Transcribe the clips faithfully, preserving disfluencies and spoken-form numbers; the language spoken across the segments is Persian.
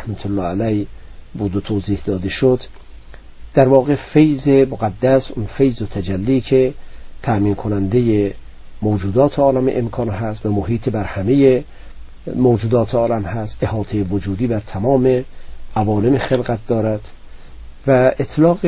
رحمت الله علیه بود و توضیح داده شد، در واقع فیض مقدس، اون فیض و تجلی که تأمین کننده موجودات عالم امکان هست و محیط بر همه موجودات عالم هست، احاطه وجودی بر تمام عوالم خلقت دارد. و اطلاق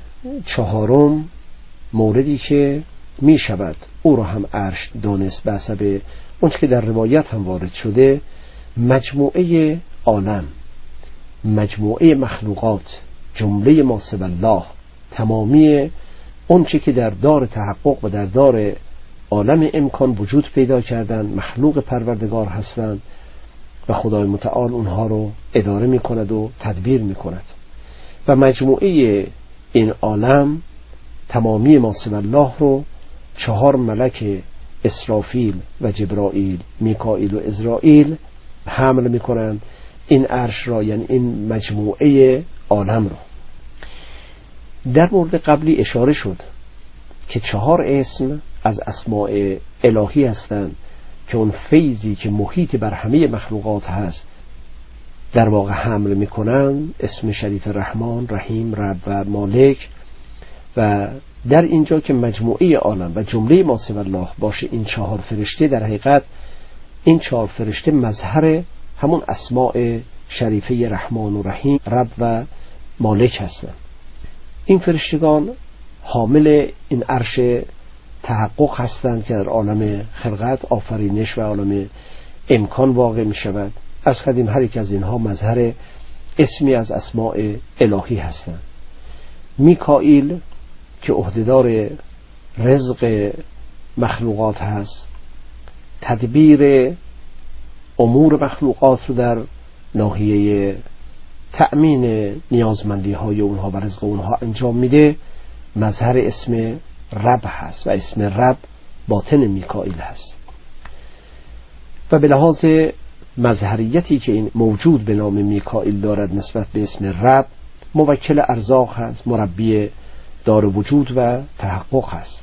چهارم موردی که می شود او را هم عرش دانست به حسب اونچه که در روایت هم وارد شده، مجموعه عالم، مجموعه مخلوقات، جمله ما سوی الله، تمامی اونچه که در دار تحقق و در دار عالم امکان وجود پیدا کردن مخلوق پروردگار هستند و خدای متعال اونها رو اداره می کند و تدبیر می کند. و مجموعه این عالم، تمامی ما سوی الله رو چهار ملک اسرافیل و جبرائیل، میکائیل و عزرائیل حمل می کنند این عرش را، یعنی این مجموعه عالم را. در مورد قبلی اشاره شد که چهار اسم از اسماء الهی هستند که اون فیضی که محیط بر همه مخلوقات هست در واقع حمل میکنن، اسم شریف رحمان، رحیم، رب و مالک. و در اینجا که مجموعه عالم و جمله ما سوی الله باشه این چهار فرشته، در حقیقت این چهار فرشته مظهر همون اسماء شریفه رحمان و رحیم، رب و مالک هستند. این فرشتگان حامل این عرش تحقق هستند که در عالم خلقت، آفرینش و عالم امکان واقع می شود. از قدیم هر یک از اینها مظهر اسمی از اسماء الهی هستند. میکائیل که عهدهدار رزق مخلوقات هست، تدبیر امور مخلوقات رو در ناحیه تأمین نیازمندی های اونها و رزق اونها انجام میده، مظهر اسم رب هست و اسم رب باطن میکائیل هست. و به لحاظ مظهریتی که این موجود به نام میکائیل دارد نسبت به اسم رب، موکل ارزاق هست، مربی دار وجود و تحقق هست.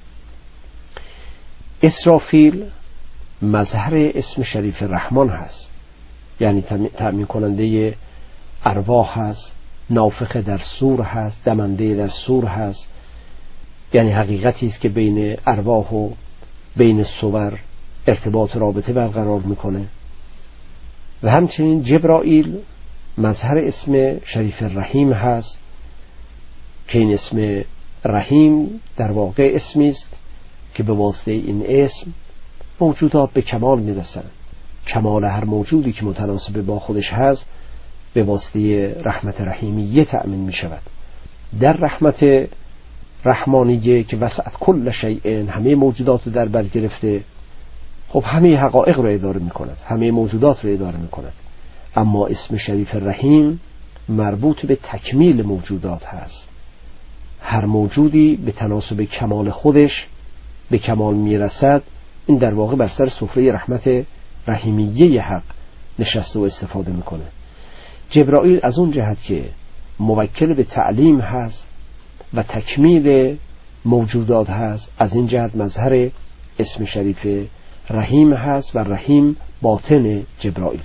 اسرافیل مظهر اسم شریف رحمان هست، یعنی تأمین کننده ارواح هست، نافخ در صور هست، دمنده در صور هست، یعنی حقیقتی است که بین ارواح و بین صور ارتباط رابطه برقرار میکنه. و همچنین جبرائیل مظهر اسم شریف رحیم هست که این اسم رحیم در واقع اسمی است که به واسطه این اسم موجودات به کمال میرسند. کمال هر موجودی که متناسب با خودش هست به واسطه رحمت رحیمیه تأمین می شود. در رحمت رحمانیه که وسعت کل شیء، همه موجودات رو در بر گرفته، خب همه حقایق رو اداره می کند، همه موجودات رو اداره می کند. اما اسم شریف رحیم مربوط به تکمیل موجودات هست. هر موجودی به تناسب کمال خودش به کمال می رسد، این در واقع بر سر سفره رحمت رحیمیه حق نشسته و استفاده می کنه. جبرائیل از اون جهت که موکل به تعلیم هست و تکمیل موجودات هست، از این جهت مظهر اسم شریف رحیم هست و رحیم باطن جبرائیل.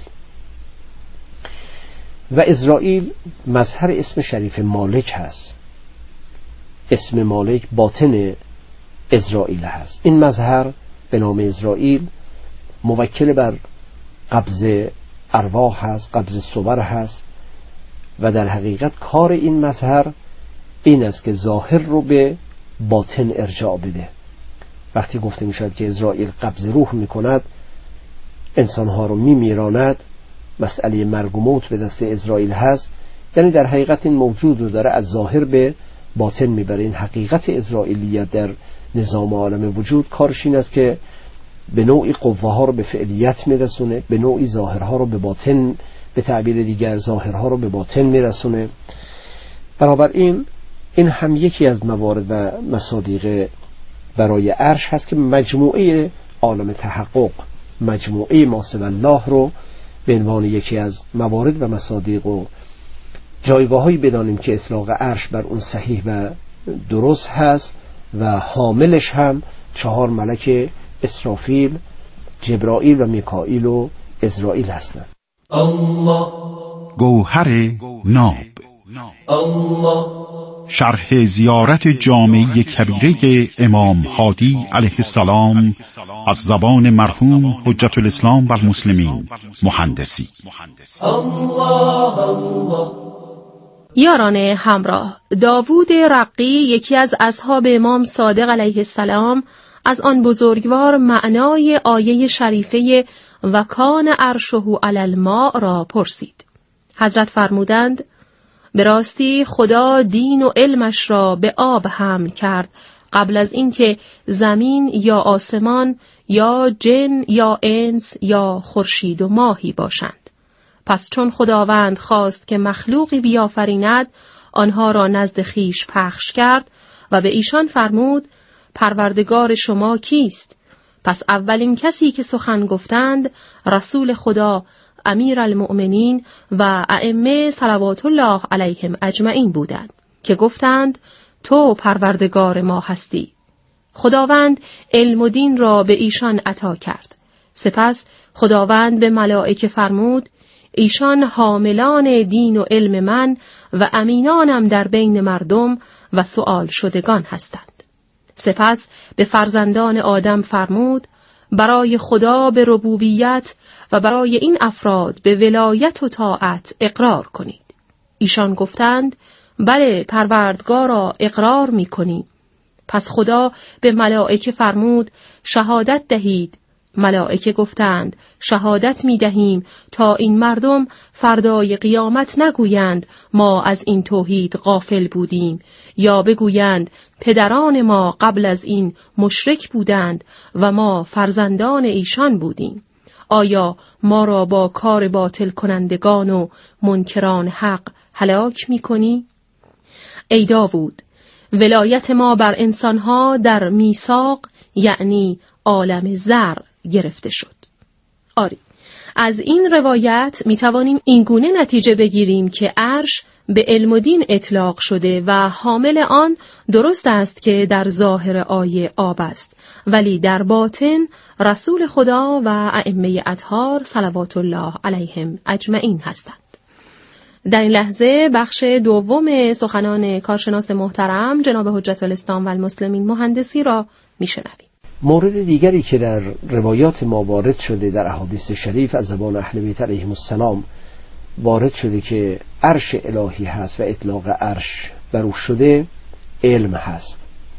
و عزرائیل مظهر اسم شریف مالک هست، اسم مالک باطن عزرائیل هست. این مظهر به نام عزرائیل موکل بر قبض ارواح هست، قبض صور هست و در حقیقت کار این مظهر این است که ظاهر رو به باطن ارجاع بده. وقتی گفته می شود که عزرائیل قبض روح می کند، انسانها رو می میراند، مسئله مرگ و موت به دست عزرائیل هست، یعنی در حقیقت این موجود رو داره از ظاهر به باطن می بره. این حقیقت عزرائیلیت در نظام عالم وجود کارش این است که به نوعی قوه ها رو به فعلیت می رسونه، به نوعی ظاهرها رو به باطن، به تعبیر دیگر ظاهرها رو به باطن می رسونه. بنابراین این هم یکی از موارد و مصادیق برای عرش هست که مجموعه عالم تحقق، مجموعه ما سوی الله رو به عنوان یکی از موارد و مصادیق و جایگاهایی بدانیم که اطلاق عرش بر اون صحیح و درست هست. و حاملش هم چهار ملک اسرافیل، جبرائیل و میکائیل و عزرائیل هستند. الله گوهر ناب. شرح زیارت جامعه کبیره امام هادی علیه السلام از زبان مرحوم حجت الاسلام و المسلمین مهندسی. یاران همراه، داوود رقی یکی از اصحاب امام صادق علیه السلام از آن بزرگوار معنای آیه شریفه و کان عرشه علی الماء را پرسید. حضرت فرمودند به راستی خدا دین و علمش را به آب حمل کرد قبل از اینکه زمین یا آسمان یا جن یا انس یا خورشید و ماهی باشند. پس چون خداوند خواست که مخلوقی بیافریند، آنها را نزد خیش پخش کرد و به ایشان فرمود پروردگار شما کیست؟ پس اولین کسی که سخن گفتند رسول خدا امیر المؤمنین و ائمه صلوات الله علیهم اجمعین بودند که گفتند تو پروردگار ما هستی. خداوند علم و دین را به ایشان عطا کرد. سپس خداوند به ملائکه فرمود ایشان حاملان دین و علم من و امینانم در بین مردم و سؤال شدگان هستند. سپس به فرزندان آدم فرمود برای خدا به ربوبیت و برای این افراد به ولایت و طاعت اقرار کنید. ایشان گفتند بله پروردگارا اقرار می کنیم. پس خدا به ملائکه فرمود شهادت دهید. ملائکه گفتند شهادت می دهیم تا این مردم فردای قیامت نگویند ما از این توحید غافل بودیم، یا بگویند پدران ما قبل از این مشرک بودند و ما فرزندان ایشان بودیم. آیا ما را با کار باطل کنندگان و منکران حق هلاک می کنی؟ ای داوود، ولایت ما بر انسانها در میثاق یعنی عالم زر گرفته شد. آری، از این روایت می توانیم این گونه نتیجه بگیریم که عرش به علم و دین اطلاق شده و حامل آن درست است که در ظاهر آیه آب است، ولی در باطن رسول خدا و ائمه اطهار صلوات الله علیهم اجمعین هستند. در این لحظه بخش دوم سخنان کارشناس محترم جناب حجت الاسلام و المسلمین مهندسی را میشنویم. مورد دیگری که در روایات ما وارد شده در احادیث شریف از زبان اهل بیت علیهم السلام وارد شده که عرش الهی هست و اطلاق عرش بر او شده علم هست.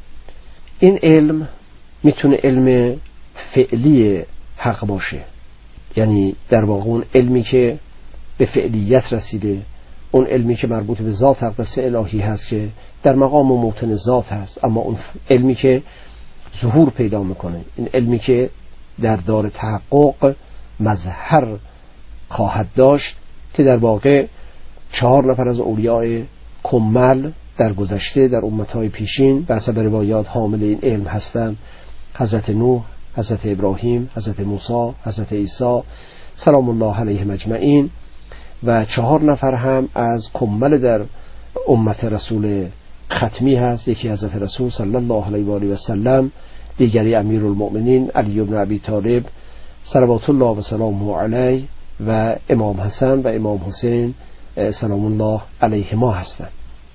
این علم میتونه علم فعلی حق باشه، یعنی در واقع اون علمی که به فعلیت رسیده، اون علمی که مربوط به ذات اقدس الهی هست که در مقام و موطن ذات هست، اما اون علمی که ظهور پیدا میکنه، این علمی که در دار تحقق مظهر خواهد داشت که در واقع چهار نفر از اولیاء کمل در گذشته در امتهای پیشین به حسب روایات حامل این علم هستند. حضرت نوح، حضرت ابراهیم، حضرت موسی، حضرت عیسی سلام الله علیهم اجمعین، و چهار نفر هم از کمل در امت رسول ختمی هست. یکی حضرت رسول صلی الله علیه و آله و سلم، دیگری امیر المؤمنین علی بن ابی طالب صلوات الله و سلامه علیه و امام حسن و امام حسین سلام الله علیهما هستند.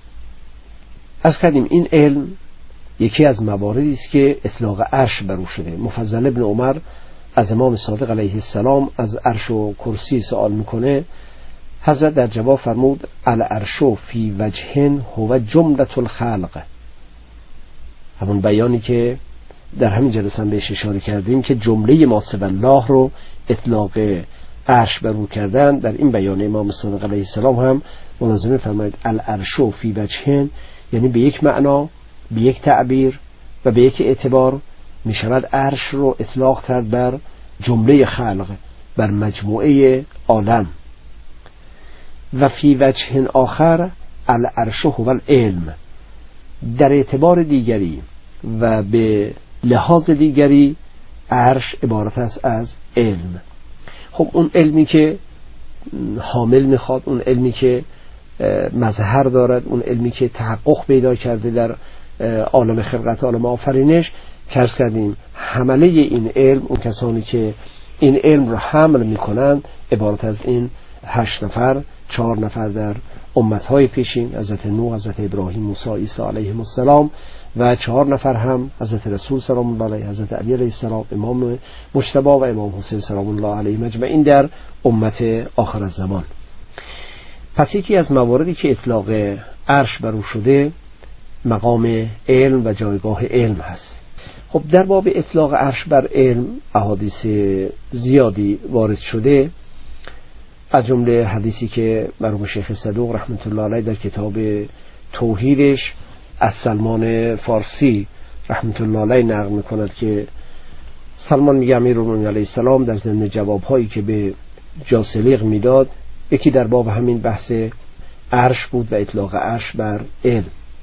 از کردیم این علم یکی از مواردی است که اطلاق عرش بر او شده. مفضل ابن عمر از امام صادق علیه السلام از عرش و کرسی سوال میکنه. حضرت در جواب فرمود العرش فی وجهن هو جملة الخلق. همون بیانی که در همین جلسه هم بهش اشاره کردیم که جمله ما سوی الله رو اطلاق عرش بر او کردن، در این بیان امام صادق علیه السلام هم ملازمه فرماید العرش فی وجهن، یعنی به یک معنا، به یک تعبیر و به یک اعتبار می شود عرش رو اطلاق کرد بر جمله خلق، بر مجموعه عالم. و فی وجه آخر العرش هو العلم، در اعتبار دیگری و به لحاظ دیگری عرش عبارت است از علم. خب اون علمی که حامل میخواد، اون علمی که مظهر دارد، اون علمی که تحقق پیدا کرده در عالم خلقت، عالم آفرینش، کارش کردیم حمله این علم، اون کسانی که این علم رو حمل میکنند عبارت از این هشت نفر چهار نفر در امتهای پیشین، حضرت نوح، حضرت ابراهیم، موسی، عیسی علیهم السلام، و چهار نفر هم حضرت رسول سلام الله علیه، حضرت علی علیه السلام، امام مجتبی و امام حسین سلام الله علیهم اجمعین در امت آخر الزمان. پس یکی از مواردی که اطلاق عرش بر او شده مقام علم و جایگاه علم هست. خب در باب اطلاق عرش بر علم احادیث زیادی وارد شده، از جمله حدیثی که مرحوم شیخ صدوق رحمت الله علیه در کتاب توحیدش از سلمان فارسی رحمت الله علیه نقل میکند که سلمان میگه امیرالمومنین علیه السلام در ضمن جوابهایی که به جاسلیق میداد یکی در باب همین بحث عرش بود و اطلاق عرش بر علم.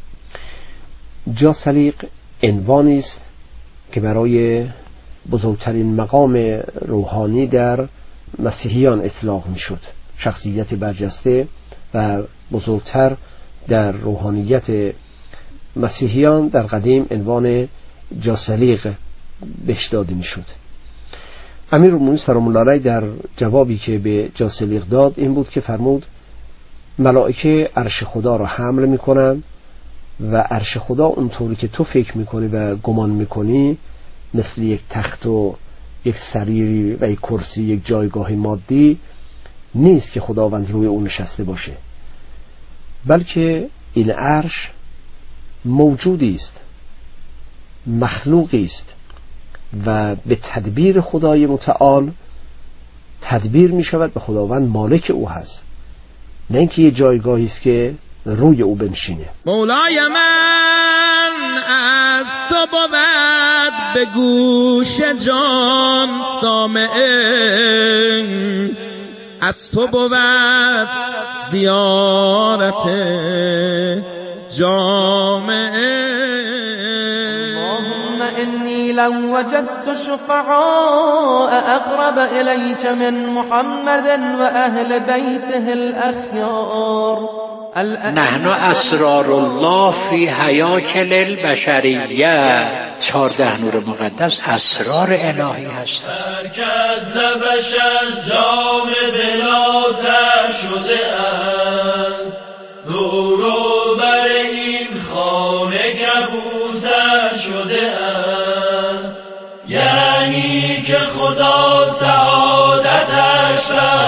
جاسلیق عنوانی است که برای بزرگترین مقام روحانی در مسیحیان اطلاق میشد، شخصیت برجسته و بزرگتر در روحانیت مسیحیان در قدیم عنوان جاسلیق بهش داده میشد. امیرالمومنین سلام الله علیه در جوابی که به جاسلیق داد این بود که فرمود ملائکه عرش خدا را حمل میکنن و عرش خدا اونطوری که تو فکر میکنی و گمان میکنی مثل یک تخت و یک سریری و یک کرسی، یک جایگاه مادی نیست که خداوند روی اون نشسته باشه، بلکه این عرش موجودی است، مخلوقی است و به تدبیر خدای متعال تدبیر می شود به خداوند مالک او هست، نه اینکه یه جایگاهی است که روی او بنشینه. مولای من از تو بود به گوش جان سامعه، از تو بود زیارت جامعه. اللهم انی لو وجدت شفعاء اقرب الیک من محمد و اهل بیته الاخیار. نحن اسرار الله فی هیاکل البشریه. چهارده نور مقدس اسرار الهی هست. هر کس لبش از جام بلاتر شده است، نورو بر این خانه کبوتر شده است. یعنی که خدا سعادتش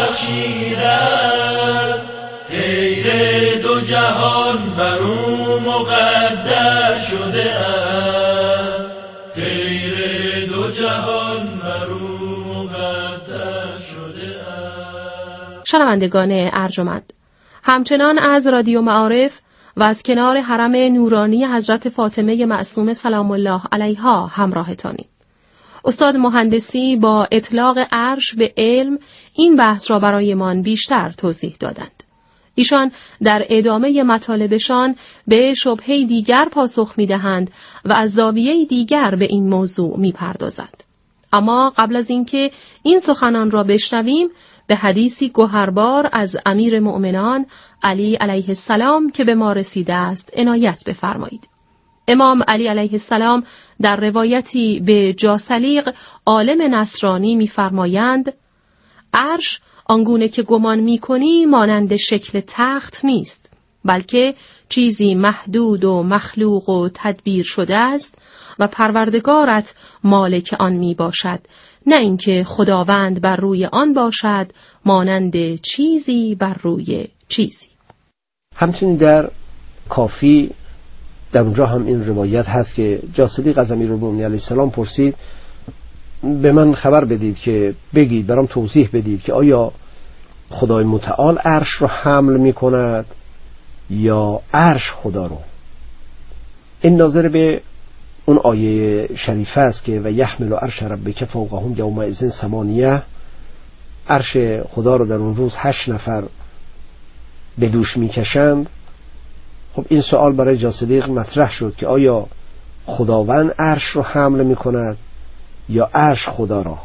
بخشیدد، خیر دو جهان بر او مقدر شده است. خیر دو جهان بر او مقدر شده است. شنوندگان ارجمند، همچنان از رادیو معارف و از کنار حرم نورانی حضرت فاطمه معصومه سلام الله علیها همراهتانیم. استاد مهندسی با اطلاق عرش به علم این بحث را برایمان بیشتر توضیح دادند. ایشان در ادامه مطالبشان به شبهه دیگر پاسخ می‌دهند و از زاویه دیگر به این موضوع می‌پردازند. اما قبل از اینکه این سخنان را بشنویم، به حدیثی گوهربار از امیر مؤمنان علی علیه السلام که به ما رسیده است عنایت بفرمایید. امام علی علیه السلام در روایتی به جاسلیق عالم نصرانی می‌فرمایند: عرش آنگونه که گمان می‌کنی مانند شکل تخت نیست، بلکه چیزی محدود و مخلوق و تدبیر شده است و پروردگارت مالک آن میباشد، نه اینکه خداوند بر روی آن باشد مانند چیزی بر روی چیزی. همچنین در کافی در اونجا هم این روایت هست که جاسلیق از امیرالمومنین علیه السلام پرسید به من خبر بدید که بگید برام توضیح بدید که آیا خدای متعال عرش رو حمل می کند یا عرش خدا رو. این ناظر به اون آیه شریفه است که و یحمل عرش ربک فوقهم یومئذ ثمانیه، عرش خدا رو در اون روز هشت نفر به دوش می کشند. خب این سوال برای جاسلیق مطرح شد که آیا خداوند عرش رو حمل می کند یا عرش خدا را؟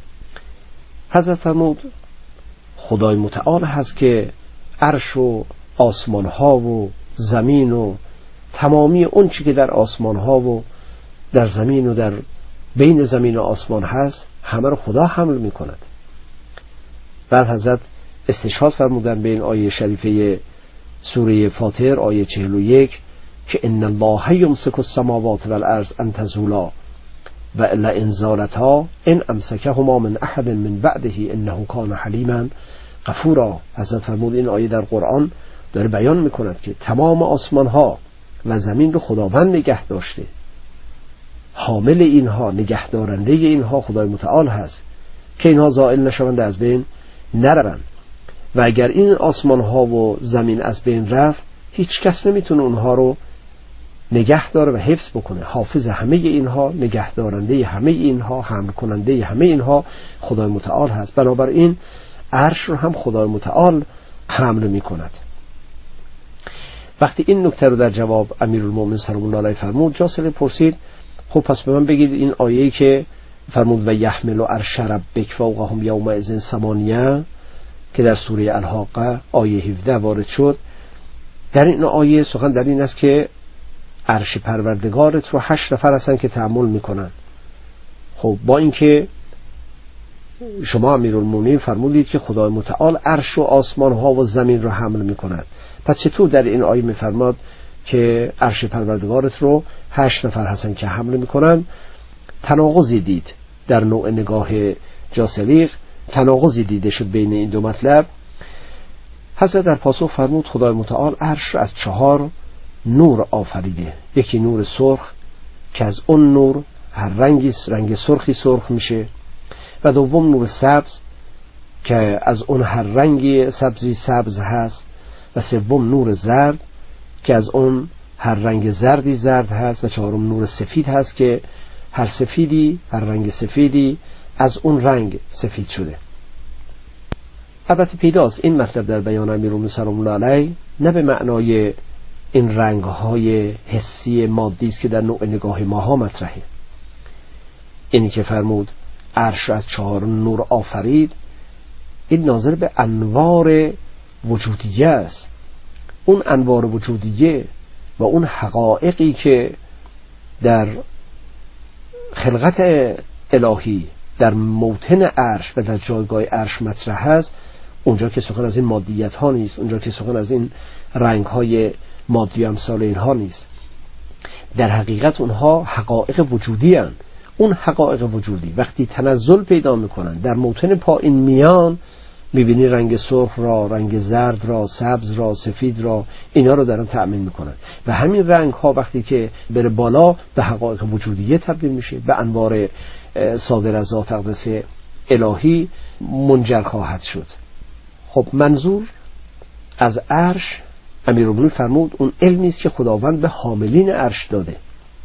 حضرت فرمود خدای متعال هست که عرش و آسمان ها و زمین و تمامی اون چی که در آسمان ها و در زمین و در بین زمین و آسمان هست همه رو خدا حمل می کند. بعد حضرت استشهاد فرمودن به این آیه شریفه سوره فاطر آیه چهل و یک که ان الله یمسک السماوات والارض ان تزولا و الا ان زالتا ان امسکهما من احد من بعده انه کان حلیما غفورا. حضرت فرمود این آیه در قرآن داره بیان میکند که تمام آسمان ها و زمین رو خداوند نگه داشته، حامل اینها، نگهدارنده اینها خدای متعال هست که اینها زائل نشوند، از بین نروند. و اگر این آسمان ها و زمین از بین رفت هیچ کس نمیتونه اونها رو نگه داره و حفظ بکنه. حافظ همه اینها، نگهدارنده همه اینها، حمل کننده همه اینها خدای متعال هست. بنابراین عرش رو هم خدای متعال حمل میکند. وقتی این نکته رو در جواب امیرالمومنین سلام الله علیه فرمود، جاسر پرسید خب پس به من بگید این آیه‌ای که فرمود و یحمل و عرش ربک فوقهم یومئذ ثمانیه که در سوره الحاقه آیه هفده وارد شد، در این آیه سخن در این است که عرش پروردگارت رو هشت نفر هستن که تحمل میکنن. خب با اینکه شما امیرالمومنین فرمودید که خدای متعال عرش و آسمان ها و زمین رو حمل میکند، پس چطور در این آیه میفرماد که عرش پروردگارت رو هشت نفر هستن که حمل میکنن؟ تناقضی دید در نوع نگاه جاسلیق، تناقضی دیده شد بین این دو مطلب. حضرت در پاسخ فرمود خدای متعال عرش از چهار نور آفریده. یکی نور سرخ که از اون نور هر رنگی رنگ سرخی سرخ میشه، و دوم نور سبز که از اون هر رنگی سبزی سبز هست، و سوم نور زرد که از اون هر رنگ زردی زرد هست، و چهارم نور سفید هست که هر سفیدی هر رنگ سفیدی از اون رنگ سفید شده. البته پیداست این مطلب در بیان امیرالمومنین سلام الله علیه نه به معنای این رنگ‌های حسی مادی است که در نوع نگاه ماها مطرحه. اینی که فرمود عرش از چهار نور آفرید، این ناظر به انوار وجودیه است. اون انوار وجودیه و اون حقایقی که در خلقت الهی در موطن عرش و در جایگاه عرش مطرح است، اونجا که سخن از این مادیت ها نیست، اونجا که سخن از این رنگ های مادی امثال اینها نیست. در حقیقت اونها حقایق وجودی هستند. اون حقایق وجودی وقتی تنزل پیدا میکنن در موطن پایین میان، میبینی رنگ سرخ را، رنگ زرد را، سبز را، سفید را، اینا رو دارن تأمین میکنن. و همین رنگ ها وقتی که بره بالا به حقایق وجودیه تبدیل میشه، به انوار صادر از ذات اقدس الهی منجر خواهد شد. خب منظور از عرش امیرالمومنین فرمود اون علمی است که خداوند به حاملین عرش داده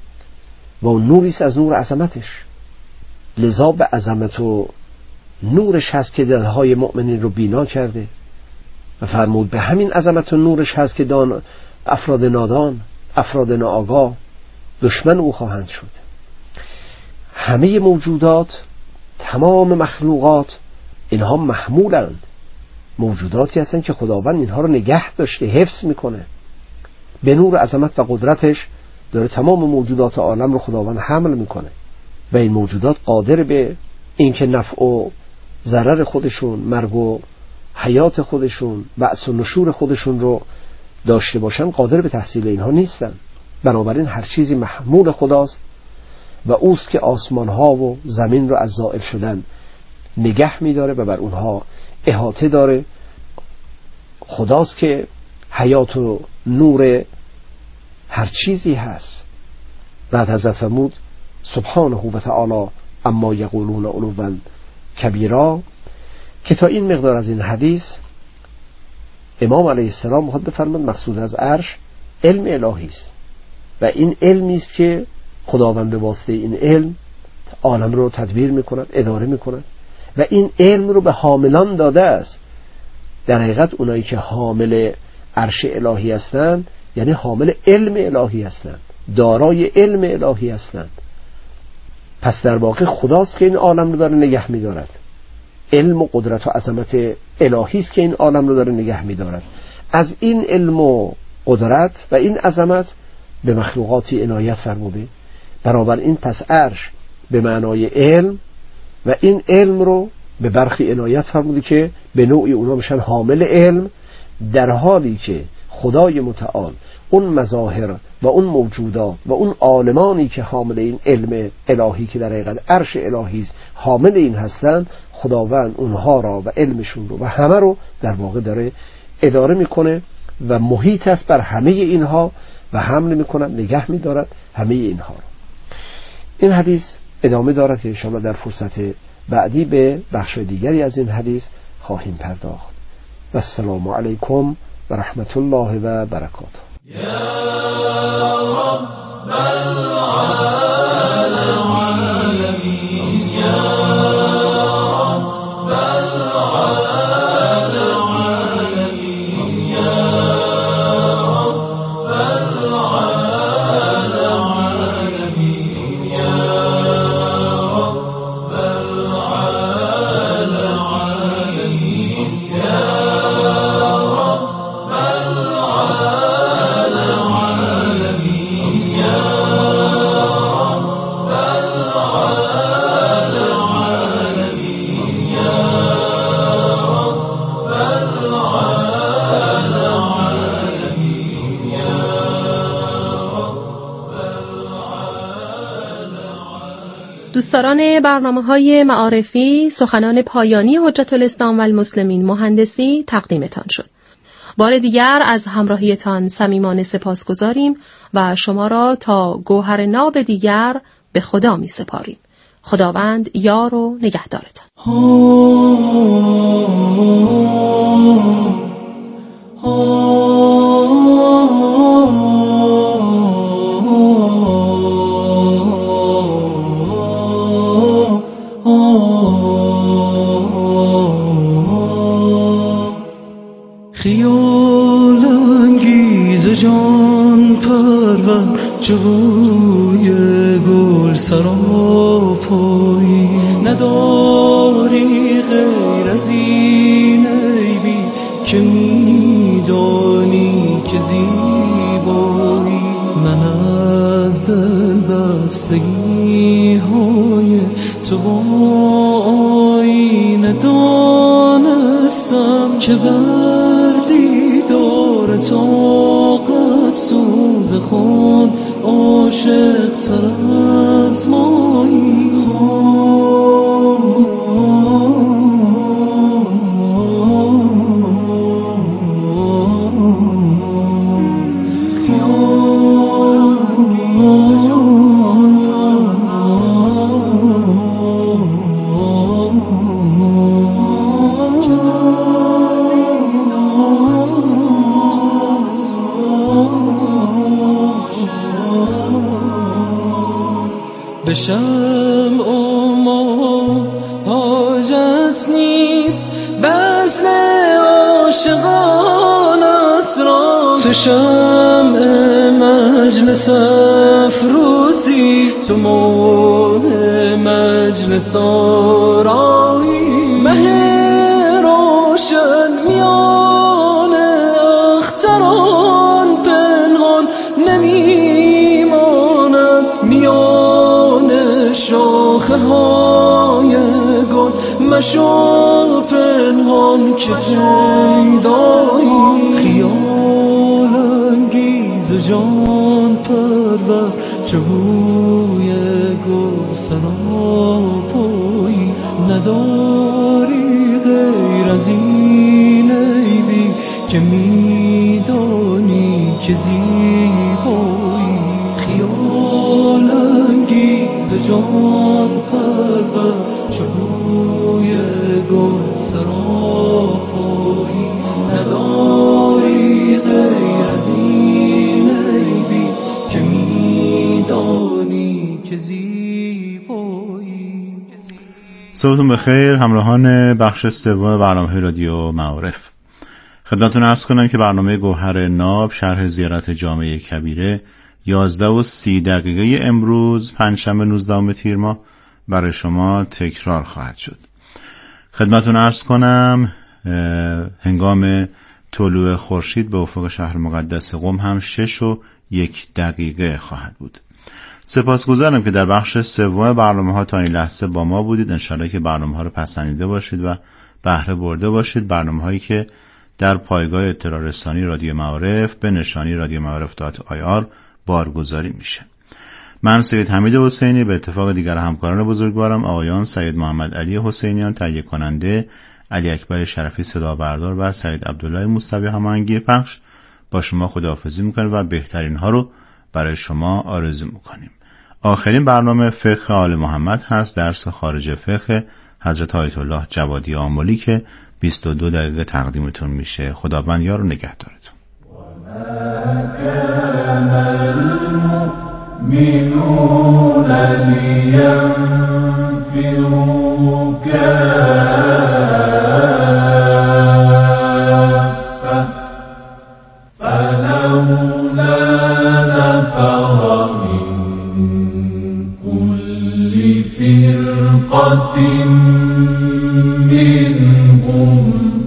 و اون نوری است از نور عظمتش. لذا به عظمت و نورش هست که دلهای مؤمنین رو بینا کرده، و فرمود به همین عظمت و نورش هست که دان افراد نادان، افراد ناآگاه دشمن او خواهند شد. همه موجودات، تمام مخلوقات اینها محمولند، موجوداتی هستند که خداوند اینها رو نگه داشته، حفظ میکنه. به نور عظمت و قدرتش داره تمام موجودات عالم رو خداوند حمل میکنه و این موجودات قادر به اینکه نفع و ضرر خودشون، مرگ و حیات خودشون، بعث و نشور خودشون رو داشته باشن، قادر به تحصیل اینها نیستن. بنابراین هر چیزی محمول خداست و اوست که آسمان ها و زمین رو از زائل شدن نگه میداره و بر اونها احاطه داره. خداست که حیات و نور هر چیزی هست. بعد حضرت فرمود سبحانه و تعالی اما یقولون علوا کبیرا، که تا این مقدار از این حدیث امام علیه السلام میخواد بفرماد مقصود از عرش علم الهی است و این علمی است که خداوند به واسطه این علم عالم رو تدبیر میکند، اداره میکند و این علم رو به حاملان داده است. در حقیقت اونایی که حامل عرش الهی هستند یعنی حامل علم الهی هستند، دارای علم الهی هستند. پس در واقع خداست که این عالم رو داره نگه میدارد. علم و قدرت و عظمت الهی است که این عالم رو داره نگه میدارد. از این علم و قدرت و این عظمت به مخلوقاتی عنایت فرموده. برابر این پس عرش به معنای علم و این علم رو به برخی عنایت فرموده که به نوعی اونا بشن حامل علم، در حالی که خدای متعال اون مظاهر و اون موجودات و اون عالمانی که حامل این علم الهی که در حقیقت عرش الهی است حامل این هستند، خداوند اونها را و علمشون رو و همه رو در واقع داره اداره میکنه و محیط است بر همه اینها و حمل میکنن، نگه میدارد همه اینها رو. این حدیث ادامه دارد که انشاءالله در فرصت بعدی به بخش دیگری از این حدیث خواهیم پرداخت. و السلام علیکم و رحمت الله و برکاته. یا رب العالمین یا رب العالمین یا رب العالمین یا رب العالمین یا دوستداران برنامه‌های معارفی، سخنان پایانی حجت الاسلام و المسلمین مهندسی تقدیمتان شد. بار دیگر از همراهیتان صمیمانه سپاسگزاریم و شما را تا گوهر ناب دیگر به خدا می سپاریم. خداوند یار و نگهدارتان. خیال انگیز جان پرور جوی گل سراپایی، نداری غیر از این عیبی که میدانی که زیبایی. من از دل بستگی های تو با آینه دانستم که بر دیدار طاقت سوز خود عاشق تر از مایی. بشم اما حاجت نیست بزم عاشقانت را، تو شمع مجلس افروزی، تو ماه مجلس آرایی. مه روشن میان اختران پنهان نمیماند، میان شاخه های گل مشو پنهان که پیدایی. خیال انگیز جان پرور جوی گل سراپایی، نداری غیر از این عیبی که میدانی که زیبایی. خیال انگیز جان پرور جوی گل سراپایی، نداری غیر از این عیبی که میدانی که زیبایی. صبحتون بخیر همراهان بخش سوم برنامه رادیو معارف. خدمتتون عرض کنم که برنامه گوهر ناب شرح زیارت جامع کبیره یازده و سی دقیقه امروز پنجشنبه نوزدهم تیر ماه برای شما تکرار خواهد شد. خدمتتون عرض کنم هنگام طلوع خورشید به افق شهر مقدس قم هم شش و یک دقیقه خواهد بود. سپاسگزارم که در بخش سوم برنامه ها تا این لحظه با ما بودید. انشاءالله که برنامه ها رو پسندیده باشید و بهره برده باشید. برنامه هایی که در پایگاه اطلاع رسانی رادیو معارف به نشانی رادیو معارف دات آی آر بارگذاری میشه. من سید حمید حسینی به اتفاق دیگر همکاران بزرگوارم آقایان سید محمد علی حسینیان تهیه کننده، علی اکبر شرفی صدا بردار و سید عبدالله موسوی هماهنگی پخش با شما خداحافظی میکنیم و بهترین ها رو برای شما آرزو میکنیم. آخرین برنامه فقه آل محمد هست، درس خارج فقه حضرت آیت الله جوادی آملی که بیست و دو دقیقه تقدیمتون میشه. خداوند یار و نگهدارتون. المؤمنون لينفروا كافة فلولا نفر من كل فرقة منهم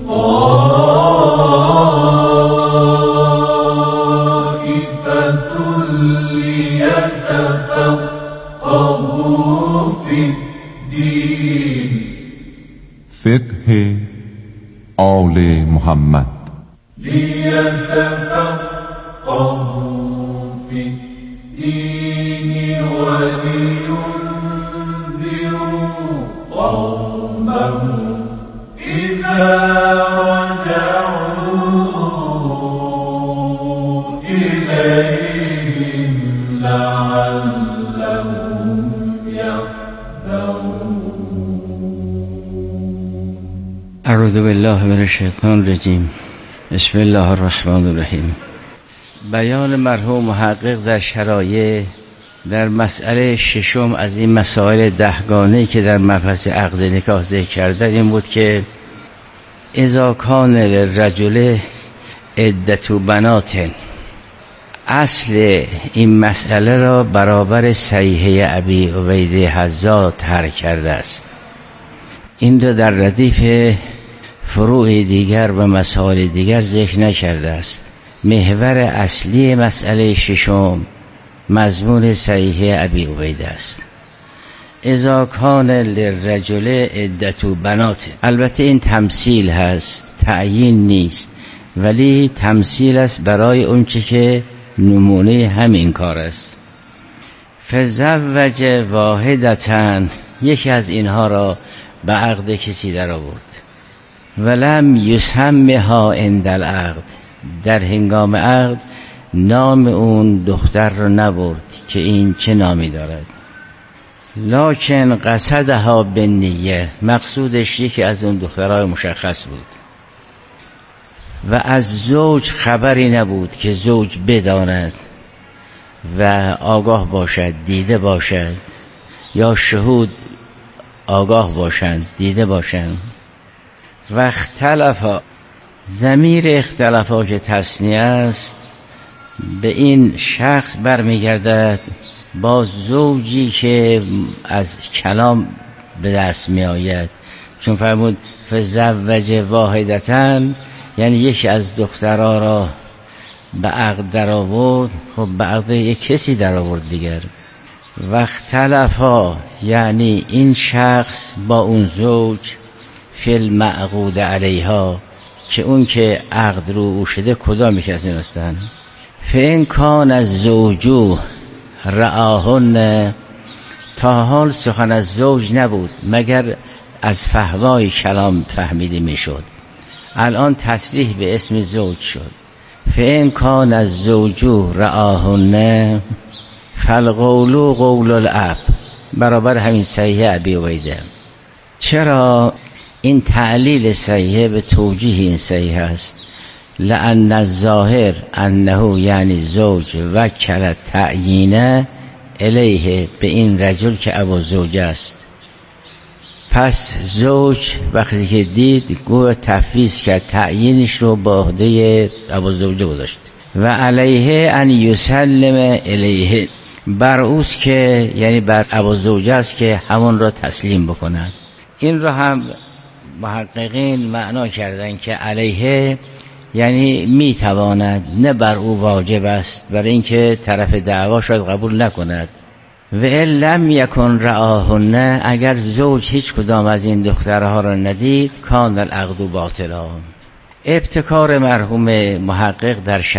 فقه آل محمد ليتفقهوا في الدين ولينذروا قومهم إذا رجعوا إليهم لعلهم يحذرون. اعوذ بالله من الشیطان الرجیم. بسم الله الرحمن الرحیم. بیان مرحوم محقق در شرایع در مسئله ششم از این مسائل دهگانه‌ای که در مبحث عقد نکاح ذکر کرده این بود که اذا کان للرجل عدة بنات، اصل این مسئله را برابر صحیحه ابی عبیده حزاد طرح کرده است. این را در ردیف فروع دیگر و مسائل دیگر ذکر نکرده است. محور اصلی مسئله ششم مضمون صحیحه ابی عبیده است. اذا کان للرجل عدة بنات، البته این تمثیل هست، تعیین نیست، ولی تمثیل است برای اون چه که نمونه همین کار است. فزوج واحدتن، یکی از اینها را به عقد کسی در آورد. ولم یسمها عند العقد، در هنگام عقد نام اون دختر را نبرد که این چه نامی دارد. لکن قصدها بالنیه، مقصودش یکی از اون دخترهای مشخص بود. و از زوج خبری نبود که زوج بداند و آگاه باشد، دیده باشد، یا شهود آگاه باشند، دیده باشند. و اختلافا، ضمیر اختلافا که تثنیه است به این شخص برمیگردد با زوجی که از کلام به دست می آید، چون فرمود فزوج واحدتن، یعنی یکی از دخترها را به عقد در آورد. خب به عقد یک کسی در آورد دیگر. و اختلافا یعنی این شخص با اون زوج فی المعقود علیها، که اون که عقد رو او شده کدام یک از این هستن. فین کان از زوجو رعاهن، تا حال سخن از زوج نبود مگر از فهوای کلام فهمیده می شد. الان تصریح به اسم زوج شد. فین کان از زوجو رعاهن فالقول قول الاب، برابر همین صحیح ابی عبیده. چرا این تعلیل صحیح به توجیه این صحیح است؟ لأن الظاهر انه یعنی زوج وکل تعیینه الیه، به این رجل که ابو زوج است. پس زوج وقتی که دید گوه تفویض کرد، تعیینش رو با عهده ابو زوجه گذاشت. و علیه ان یسلم الیه، بر اوست که یعنی بر ابو زوجه است که همون را تسلیم بکند. این را هم محققین معنا کردن که علیه یعنی میتواند، نه بر او واجب است، برای اینکه طرف دعوا شاید قبول نکند. و ان لم یکن رآهن، اگر زوج هیچ کدام از این دخترها را ندید، کان العقد باطلا. ابتکار مرحوم محقق در